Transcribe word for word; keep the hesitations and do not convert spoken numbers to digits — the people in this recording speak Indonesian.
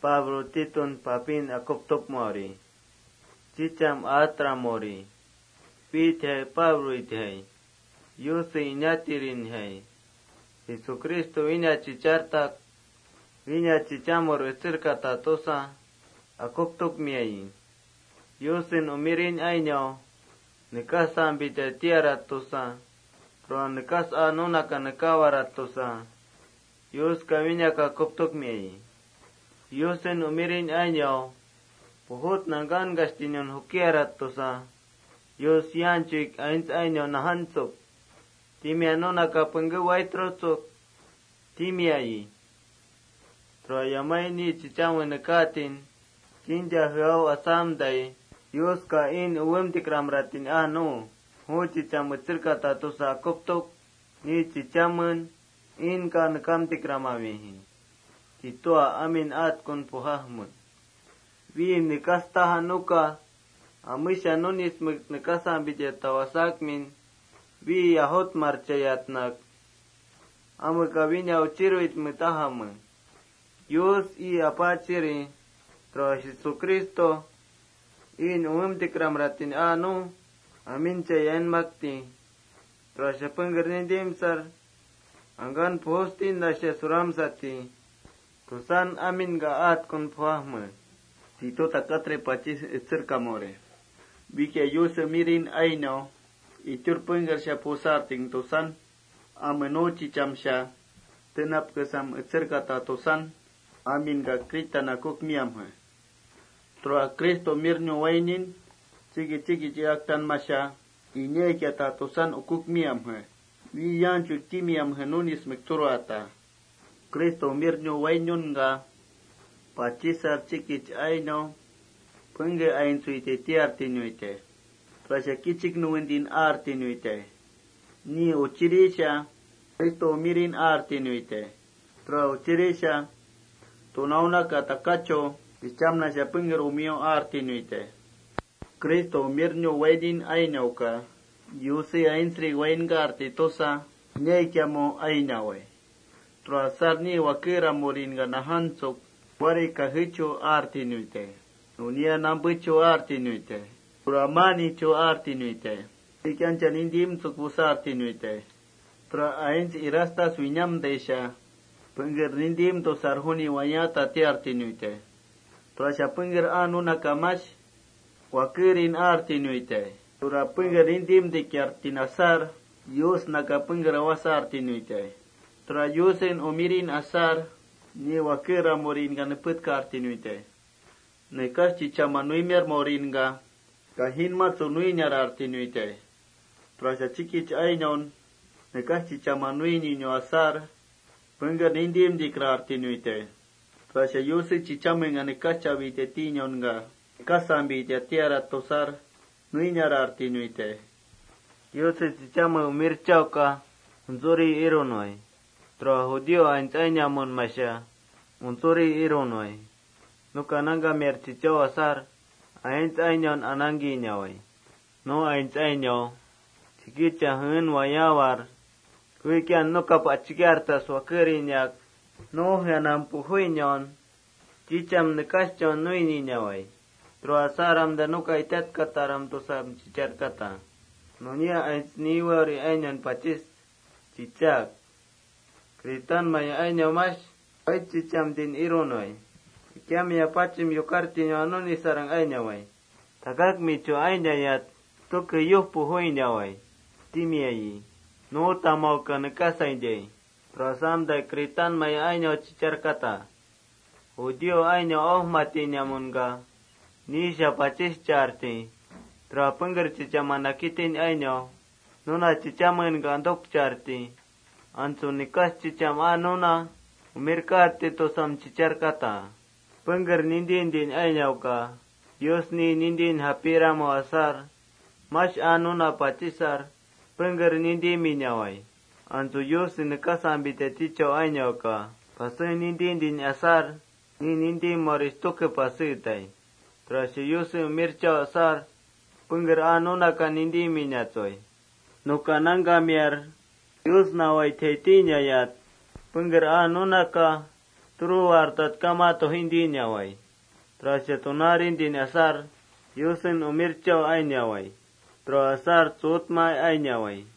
Pablo titun papin akoptop mori. Chicham atra mori. Pithe Pablo ithe. Yusi inyatirin hai. Jesucristo inya chichartak. Inya chichamor esirkata tosa. Akoptop miai. Yusin umirin ainyo. Nikas ambite tiara tosa. Pro nikas anunaka nikawarat tosa. Yus kawinya ka koptok miai. Yusin umirin ainyo. Puhut nanggan gastinyon hukiarat tosa. Yus yanchik ains ainyo nahansuk. Timi anunaka penggawai trosuk. Timi ai. Pro yamay ni chichawe nikatin. Kinja hiaw asamday. Yus ka in uwem tikramratin anu. Hu chicham tsirkata tosa koptok. Ni chichamen. In ka nakam tikramawihi. Titua amin at kun puhahmut. Vi nikasta hanuka. Amisha nunis nikasa bijat tawasak min. Vi yahot marchayatnak. Amika vinya uchiruit mitahamun. Yus i apachiri. Tro Jesucristo. In umum tikramratin anu. Amin chayan makti. Tro shapenggernindim sar. Anggan postin dasya suram sati. Tusan amin gaat kun puahme. Tito takatre pacis esir kamore. Bike yuse mirin aino. Itur pengger sya pusar ting tusan. Ameno cicam sya. Tenap kesam esir kata tusan. Amin ga krita nakuk miam he. Troa Kristo mirnyo wainin. Cigi-cigi ciaktan masya. Inye kata tusan ukuk miam he. Vi yanchu timiam henunis mekturuata. Kristo mirnyo wainyon nga. Pacisar cikich aino. Penge ain suite tiar tinuite. Prasya kicik nuwendin ar tinuite. Ni uchirisha. Kristo mirin ar tinuite. Pra uchirisha. Tunauna kata kacho. Bicamna siya penge rumio ar tinuite. Kristo mirnyo wainin aino ka. Yusi ainsri wain garti tosa. Nyai kiamo ainawe. Troasar ni wakira morin ga nahansuk. Wari kahicho arti nuite. Unia nambucho arti nuite. Uramani cho arti nuite. Ikan canindim sukusa arti nuite. Tra ains irastas winyam desha. Pengger nindim to sarhuni wanyata ti arti nuite. Trasya pengger anu nakamash. Wakirin arti nuite. Tura pengger indim dikyar tinasar. Yus naka pengger awasar tinuite. Tura yusin umirin asar. Ni wakira morin ga nepet ka artinuite. Nekas cicamanui mer morin ga. Kahin matsunui nyar artinuite. Tura sa cikich ainon. Nekas cicamanui ninyo asar. Pengger indim dikra artinuite. Tura sa yusin cicamen ga nekas cawite tinyon ga. Nekas ambite tiara tosar. Nui nyar artinuite. Yose cichama umirchau ka. Unzuri ironoi. Tro hudio ainsainya mon masya. Unzuri ironoi. Nuka nanga mer cichau asar. Ainsainyon anangi nyawai. No ainsainyo. Cikicha hun wayawar. Kuikian nuka pachikartas wakirinyak. No hanampu huinyon. Cicham nekaschon nuini nyawai. Tro asaram da nuka itat kataram tosam cicar kata. Nonia ains niwari ainyan pacis cicak. Kritan maya ainyo mas. Ay cicam din ironoi. Ikiam ya pacim yukarti nyo anoni sarang ainyawai. Tagak micho ainyayat. Tuke yuh puhui nyawai. Timiayi. No tamau ka nekasay jay. Prasam da kritan maya ainyo cicar kata. Hudio ainyo oh mati nyamunga. Nisha pacis charti. Tra pengger cicaman nakitin ainyo. Nuna cicaman gandok charti. Ansu nikas cicam anuna. Umirkati tosam cicar kata. Pengger nindin din ainyo ka. Yus ni nindin hapira mo asar. Mas anuna pacisar. Pengger nindin minyawai. Ansu yus nikas ambite tico ainyo ka. Pasoy nindin din asar. Ni nindin moristuke pasitai. Trasya yusi umircha asar. Pengger anuna ka nindi minyatoy. Nuka nangga mier. Yus nawai teitinya yat. Pengger anuna ka. Truar tat kamato hindi nyawai. Trasya tunarin din asar, yusin umirchaw ay nyawai. Tro asar tutmay ay nyawai.